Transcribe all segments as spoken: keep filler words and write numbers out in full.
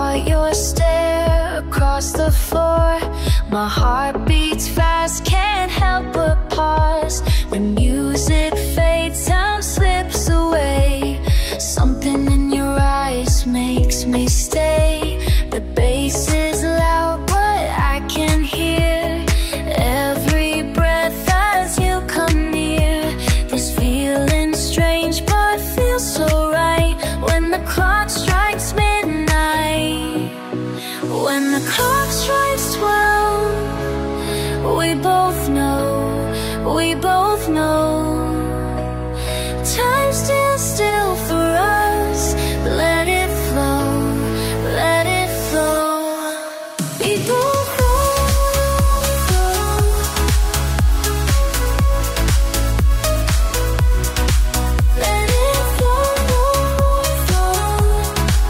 caught your stare across the floor. My heart beats fast, can't help but pause. When music fades, time slips away. Something in your eyes makes me stay. The bass is loud, but I can hear every breath as you come near. This feeling strange, but feels so right. When the clock strikes midnight, when the clock strikes twelve, we both know, we both know. Time stands still for us. Let it flow, let it flow. We both know. Let it flow, flow.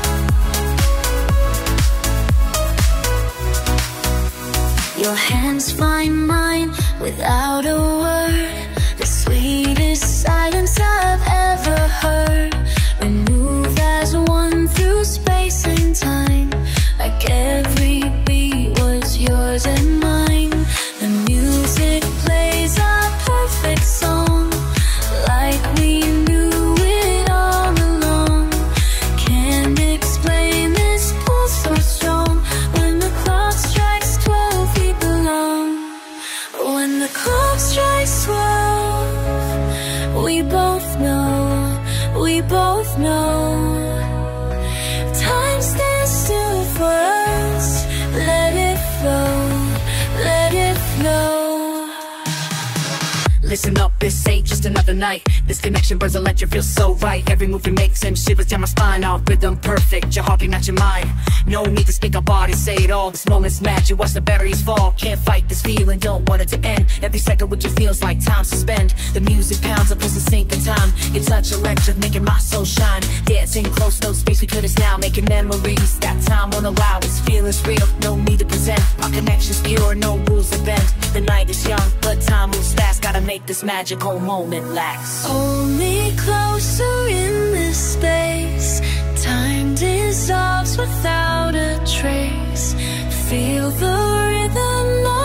Your hands find mine without a word. The sweetest silence I've ever heard. We move as one through space and time, like every beat was yours and mine. The music plays our perfect song, like we knew it all along. Can't explain this pull so strong. When the clock strikes twelve, we belong. When the clock strikes twelve, we both know, we both know. Time stands still for us. Let it flow, let it flow. Listen up, this ain't just another night. This connection burns electric, feels so right. Every move we make sends shivers down my spine. Our rhythm perfect, your heartbeat matching mine. No need to speak our bodies, say it all. This moment's magic, watch the barriers fall. Can't fight this feeling, don't want it to end. Every second with you feels like time suspend. The music pounds up, it's a sync in time. Your touch electric, making my soul shine. Dancing close, no space between us now. Making memories, that time won't allow. This feeling's real, no need to present. Our connection's pure, no rules are bent. The night is young, but time moves fast. Gotta make this magical moment last. Hold me closer in this space. Time dissolves without a trace. Feel the rhythm